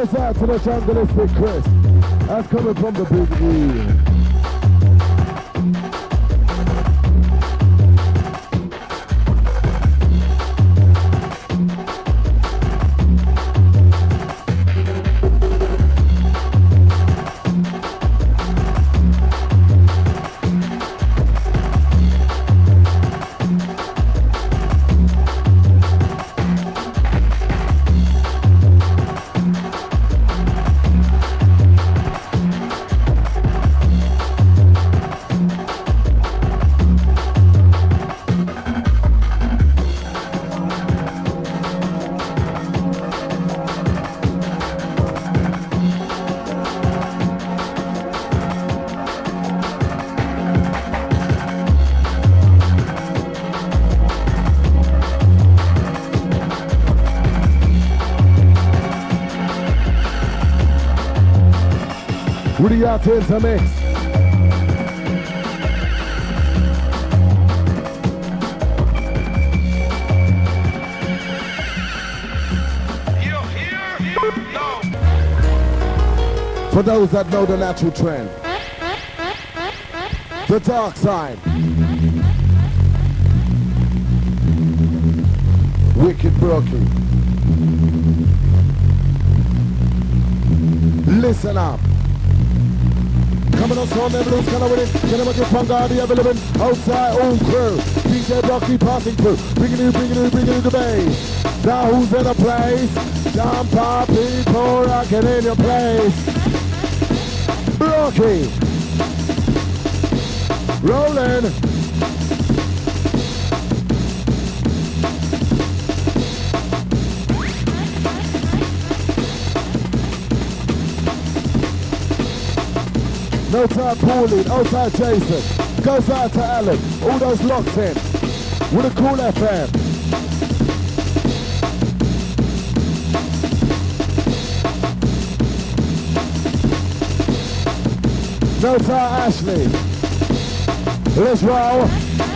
Goes out to the jungleistic Chris. That's coming from the Big E. Woody out to mix. For those that know the natural trend, the dark side, Wicked Brookie. Listen up. Coming on strong, never lose, kind of with it. Get him a good punk guard, the available outside own crew. DJ Brookie passing through. Bringing you the bass. Now who's in the place? Jump up, people rocking in your place. Brookie. Rolling. No time Pauline, outside Jason, goes out to Alan, all those locked in, with a cool FM. No time Ashley, let's roll.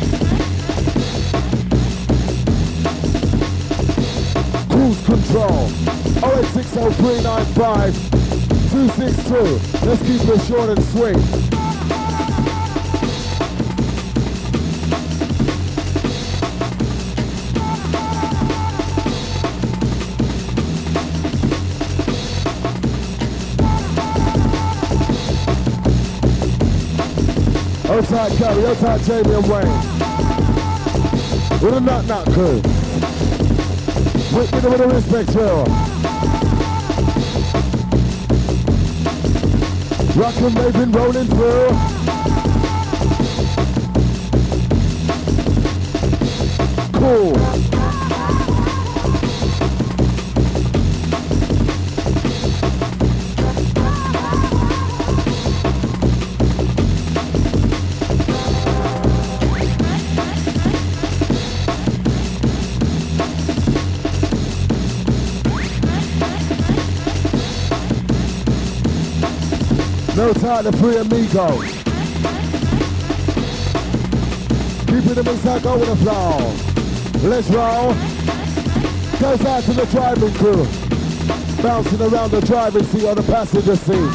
Cruise control, 0860 262. Let's keep it short and sweet. Outside Kelly, outside Jamie and Wayne. With a knock crew. With a respect drill. Rockin', they've been rolling through. Cool. No time to free amigos. Keeping them inside, go with the flow. Let's roll. Goes out to the driving crew. Bouncing around the driving seat on the passenger seat.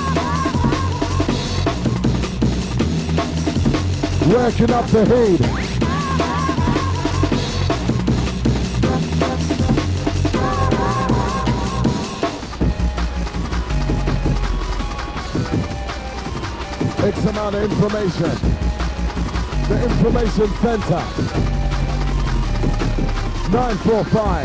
Working up the heat. X amount of information. The information center. 945.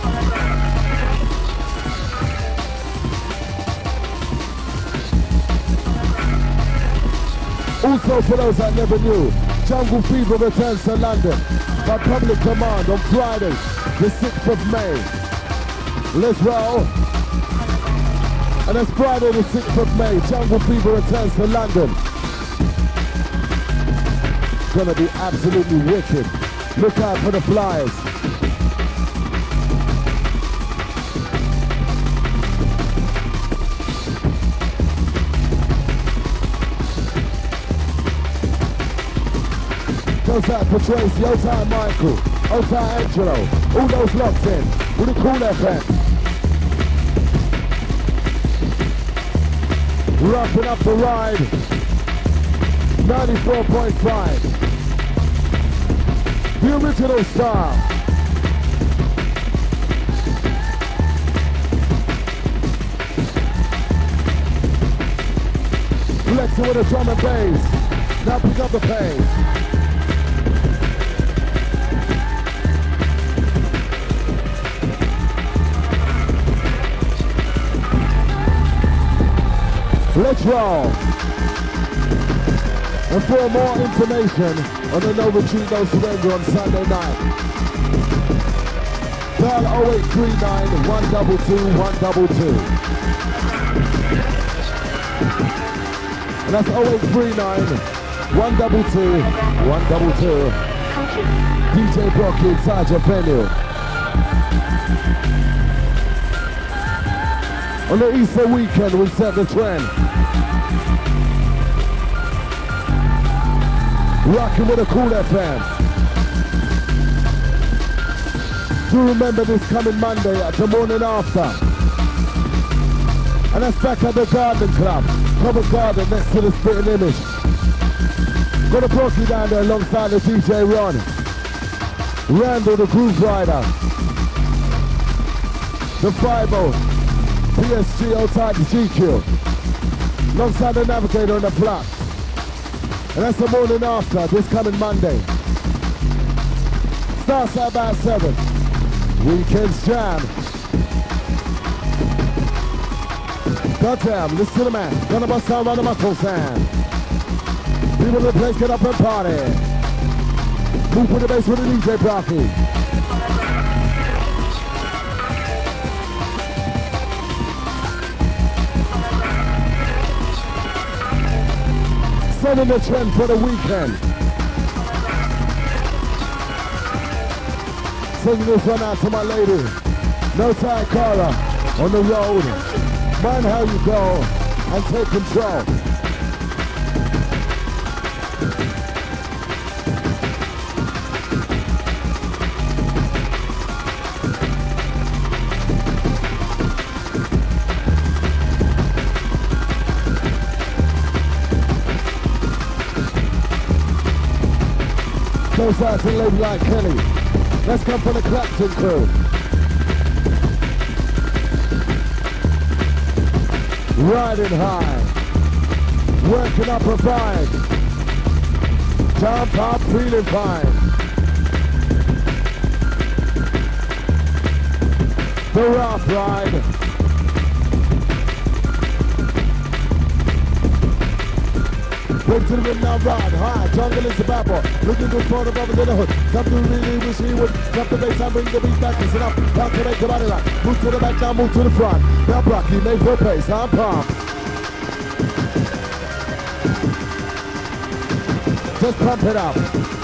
Also for those that never knew, Jungle Fever returns to London by public command on Friday, the 6th of May. Let's roll. And it's Friday the 6th of May, Jungle Fever returns to London. Gonna be absolutely wicked. Look out for the flyers. Goes out for Tracy, outside Michael, outside Angelo, all those locked in, with a cool FM. Wrapping up the ride. 94.5. The original style. Flexing with a drum and bass. Now pick up the pace. Let's roll. And for more information on the No Retreat, No Surrender on Sunday night, dial 0839 122 122. And that's 0839 122 122. DJ Brocky inside your venue. On the Easter weekend, we set the trend. Rocking with a Cool FM. Do remember this coming Monday at the morning after. And that's back at the Garden Club. Covent Garden next to the Spitting Image. Got a Brocky down there alongside the DJ Ron. Randall the Groove Rider. The Fibo. PSG outside the GQ. Alongside the Navigator on the block. And that's the morning after, this coming Monday. Starts at about 7. Weekends jam. Goddamn, listen to the man. Gonna bust down round the muscle sound. People in the place get up and party. Move with the bass with the DJ Brocky. Setting the trend for the weekend. Singing this one out to my lady. No time Cara on the road. Mind how you go and take control. Goes out to Lady like Kelly. Let's come from the Clapton crew. Riding high. Working up a vibe. Jump up, feeling fine. The rough ride. Break to the rhythm now, ride high. Jungle is the bad boy. Looking good for the brothers in the hood. Come to really wish he would. Drop the bass and bring the beat back. Listen up. Time to make the body rock. Move to the back, now move to the front. Now Brocky, make for pace. I'm pumped. Just pump it up.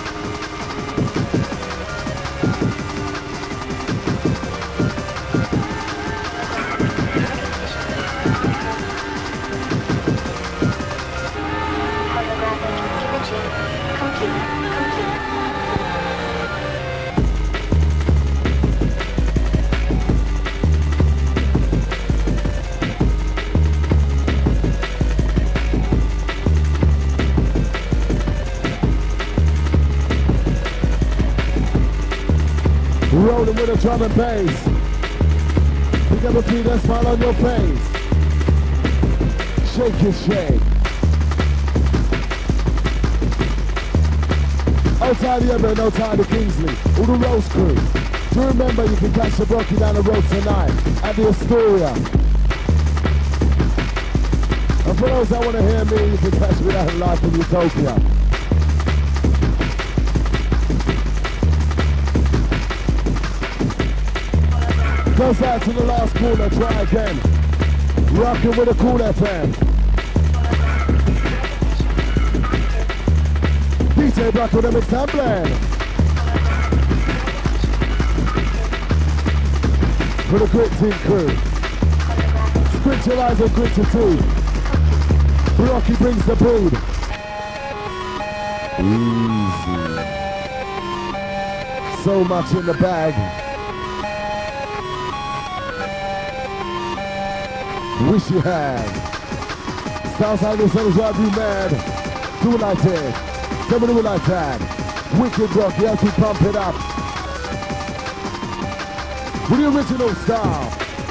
Rolling with a drum and bass. Pick up a beat and smile on your face. Shake it, shake. Outside the Ever, no time to Kingsley. All the Rose crew. Do remember you can catch the Brocky down the road tonight at the Astoria. And for those that want to hear me, you can catch me down live in Utopia. Goes out to the last corner, try again. Rocking with a Cool FM. DJ Brock with a mix and blend. For the Grit Team crew. Squint your eyes and grit your teeth. Brocky brings the brood. Easy. So much in the bag. Wish you had. Styles like this will drive you mad. Do it like this. Tell me do it like that. Wicked rock, you have to pump it up. With the original style.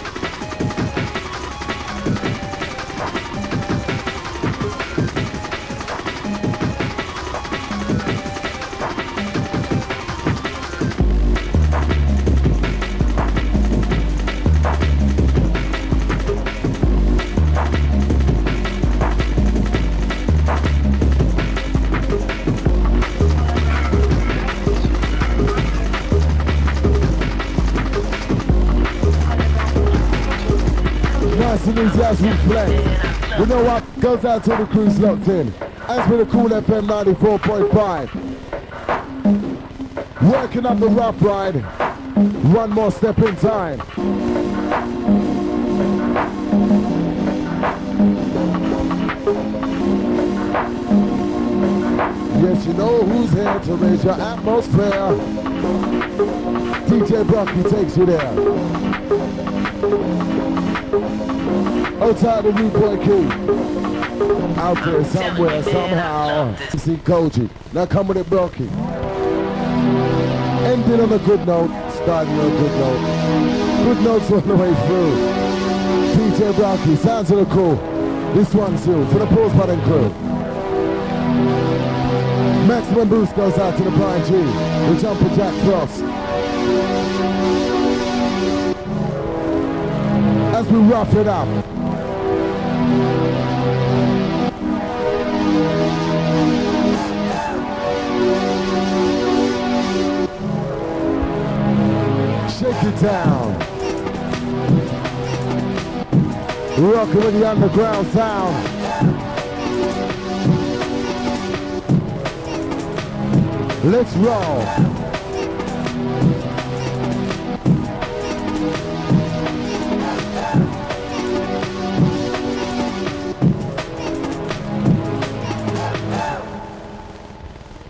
Nice and easy as we flex. You know what? Goes out to the crews locked in. As for the Cool FM 94.5. Working up the rough ride. One more step in time. Yes, you know who's here to raise your atmosphere. DJ Brocky takes you there. Outside the Rude Boy King. Out there somewhere, somehow. See Koji. Now come with it, Brocky. Ending on a good note, starting on a good note. Good notes all the way through. DJ Brocky, sounds of the cool. This one's you, for the Pause Button crew. Maximum boost goes out to the Brian G, the Jumper Jack Frost. As we rough it up. Shake it down. Rocking with the underground sound. Let's roll.